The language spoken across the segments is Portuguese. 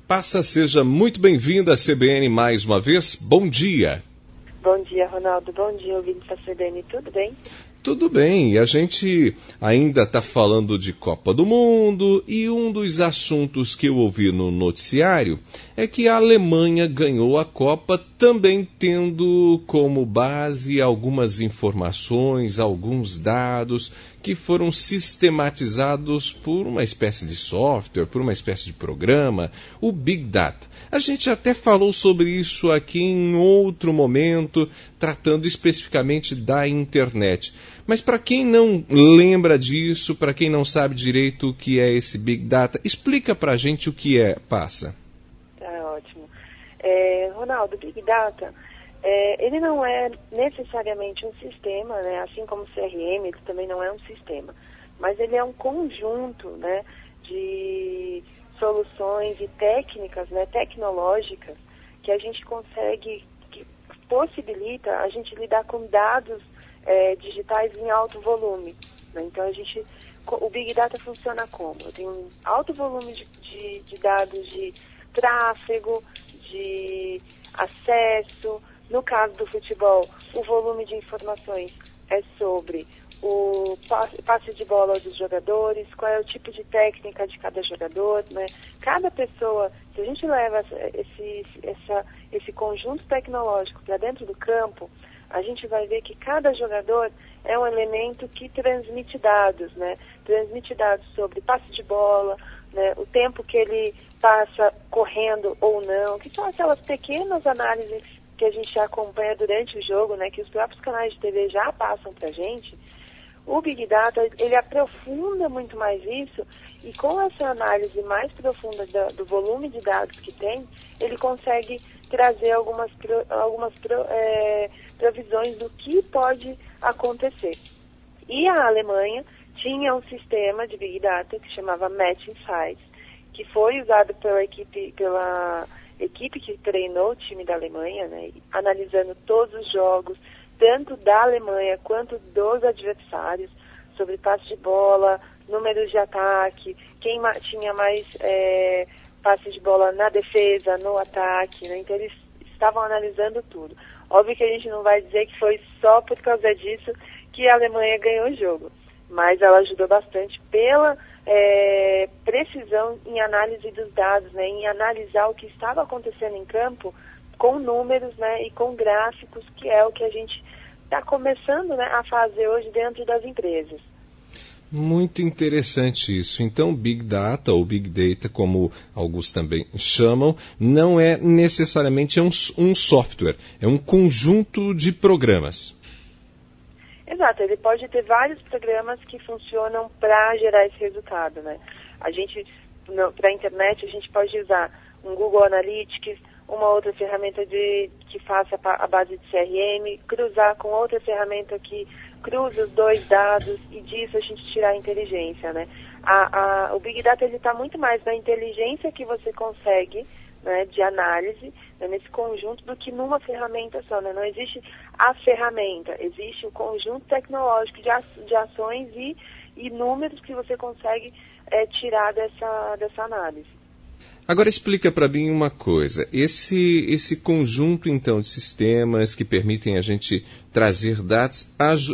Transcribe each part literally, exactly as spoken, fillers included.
Passa, seja muito bem-vinda à C B N mais uma vez. Bom dia. Bom dia, Ronaldo. Bom dia, ouvintes da C B N. Tudo bem? Tudo bem, e a gente ainda está falando de Copa do Mundo e um dos assuntos que eu ouvi no noticiário é que a Alemanha ganhou a Copa também tendo como base algumas informações, alguns dados que foram sistematizados por uma espécie de software, por uma espécie de programa, o Big Data. A gente até falou sobre isso aqui em outro momento, tratando especificamente da internet. Mas para quem não lembra disso, para quem não sabe direito o que é esse Big Data, explica para a gente o que é, Passa. Tá ótimo. É, Ronaldo, Big Data, é, ele não é necessariamente um sistema, né? Assim como o C R M, ele também não é um sistema. Mas ele é um conjunto, né, de soluções e técnicas, né, tecnológicas que a gente consegue, que possibilita a gente lidar com dados é, digitais em alto volume, né? Então a gente, o Big Data funciona como? Eu tenho um alto volume de, de, de dados de tráfego, de acesso. No caso do futebol, o volume de informações é sobre o passe de bola dos jogadores, qual é o tipo de técnica de cada jogador, né? Cada pessoa, se a gente leva esse, essa, esse conjunto tecnológico para dentro do campo, a gente vai ver que cada jogador é um elemento que transmite dados, né? Transmite dados sobre passe de bola, né? O tempo que ele passa correndo ou não, que são aquelas pequenas análises que a gente acompanha durante o jogo, né? Que os próprios canais de T V já passam para a gente. O Big Data, ele aprofunda muito mais isso, e com essa análise mais profunda do, do volume de dados que tem, ele consegue trazer algumas, pro, algumas pro, é, provisões do que pode acontecer. E a Alemanha tinha um sistema de Big Data que chamava Match Insights, que foi usado pela equipe, pela equipe que treinou o time da Alemanha, né, analisando todos os jogos, tanto da Alemanha quanto dos adversários, sobre passe de bola, números de ataque, quem ma- tinha mais é, passe de bola na defesa, no ataque, né? Então eles estavam analisando tudo. Óbvio que a gente não vai dizer que foi só por causa disso que a Alemanha ganhou o jogo, mas ela ajudou bastante pela é, precisão em análise dos dados, né? Em analisar o que estava acontecendo em campo com números, né, e com gráficos, que é o que a gente está começando, né, a fazer hoje dentro das empresas. Muito interessante isso. Então, Big Data, ou Big Data, como alguns também chamam, não é necessariamente um, um software, é um conjunto de programas. Exato, ele pode ter vários programas que funcionam para gerar esse resultado, né? A gente, para a internet, a gente pode usar um Google Analytics, uma outra ferramenta de, que faça a base de C R M, cruzar com outra ferramenta que cruza os dois dados e disso a gente tirar a inteligência, né? A, a, o Big Data está muito mais na inteligência que você consegue, né, de análise, né, nesse conjunto, do que numa ferramenta só, né? Não existe a ferramenta, existe o conjunto tecnológico de, a, de ações e, e números que você consegue é, tirar dessa, dessa análise. Agora explica para mim uma coisa, esse, esse conjunto então de sistemas que permitem a gente trazer dados,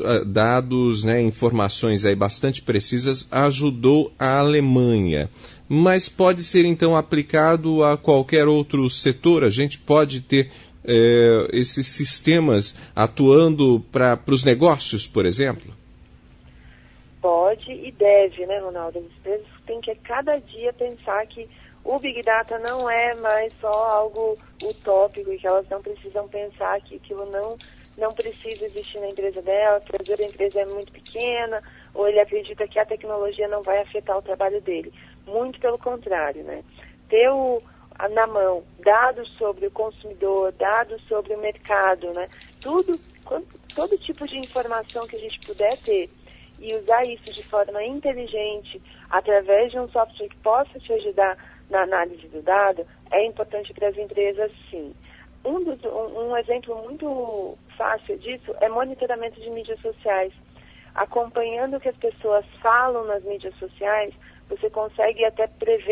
dados, né, informações aí bastante precisas, ajudou a Alemanha, mas pode ser então aplicado a qualquer outro setor? A gente pode ter é, esses sistemas atuando para os negócios, por exemplo? Pode e deve, né, Ronaldo? As empresas têm que a cada dia pensar que o Big Data não é mais só algo utópico e que elas não precisam pensar que aquilo não, não precisa existir na empresa dela, que às vezes a empresa é muito pequena, ou ele acredita que a tecnologia não vai afetar o trabalho dele. Muito pelo contrário, né? Ter o, na mão dados sobre o consumidor, dados sobre o mercado, né? Tudo, todo tipo de informação que a gente puder ter e usar isso de forma inteligente, através de um software que possa te ajudar na análise do dado, é importante para as empresas, sim. Um, dos, um, um exemplo muito fácil disso é monitoramento de mídias sociais. Acompanhando o que as pessoas falam nas mídias sociais, você consegue até prever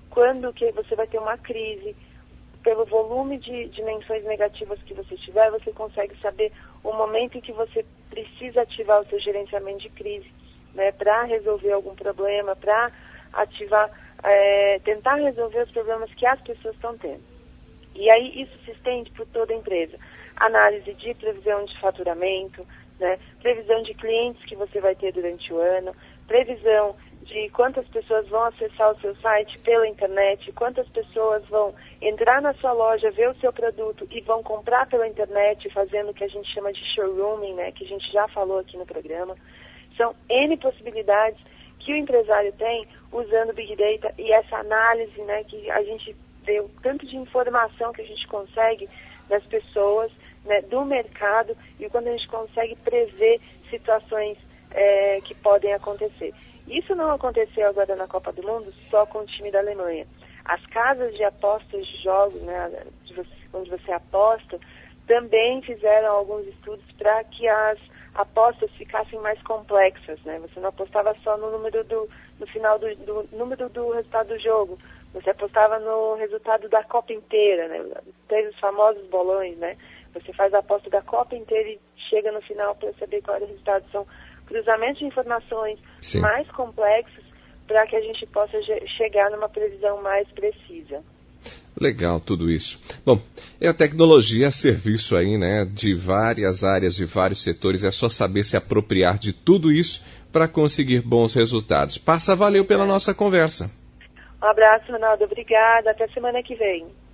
quando que você vai ter uma crise. Pelo volume de dimensões negativas que você tiver, você consegue saber o momento em que você precisa ativar o seu gerenciamento de crise, né, para resolver algum problema, para ativar, é, tentar resolver os problemas que as pessoas estão tendo. E aí isso se estende por toda a empresa. Análise de previsão de faturamento, né, previsão de clientes que você vai ter durante o ano, previsão de quantas pessoas vão acessar o seu site pela internet, quantas pessoas vão entrar na sua loja, ver o seu produto e vão comprar pela internet, fazendo o que a gente chama de showrooming, né, que a gente já falou aqui no programa. São N possibilidades que o empresário tem usando o Big Data e essa análise, né, que a gente vê o tanto de informação que a gente consegue das pessoas, né, do mercado, e quando a gente consegue prever situações é, que podem acontecer. Isso não aconteceu agora na Copa do Mundo só com o time da Alemanha. As casas de apostas de jogos, né, de você, onde você aposta, também fizeram alguns estudos para que as apostas ficassem mais complexas, né? Você não apostava só no número do, no final do, do número do resultado do jogo, você apostava no resultado da Copa inteira, né? Teve os famosos bolões, né? Você faz a aposta da Copa inteira e chega no final para saber qual era o resultado. São cruzamentos de informações Sim. mais complexos para que a gente possa chegar numa previsão mais precisa. Legal, tudo isso. Bom, é a tecnologia a serviço aí, né, de várias áreas, de vários setores. É só saber se apropriar de tudo isso para conseguir bons resultados. Passa, valeu pela nossa conversa. Um abraço, Ronaldo. Obrigada. Até semana que vem.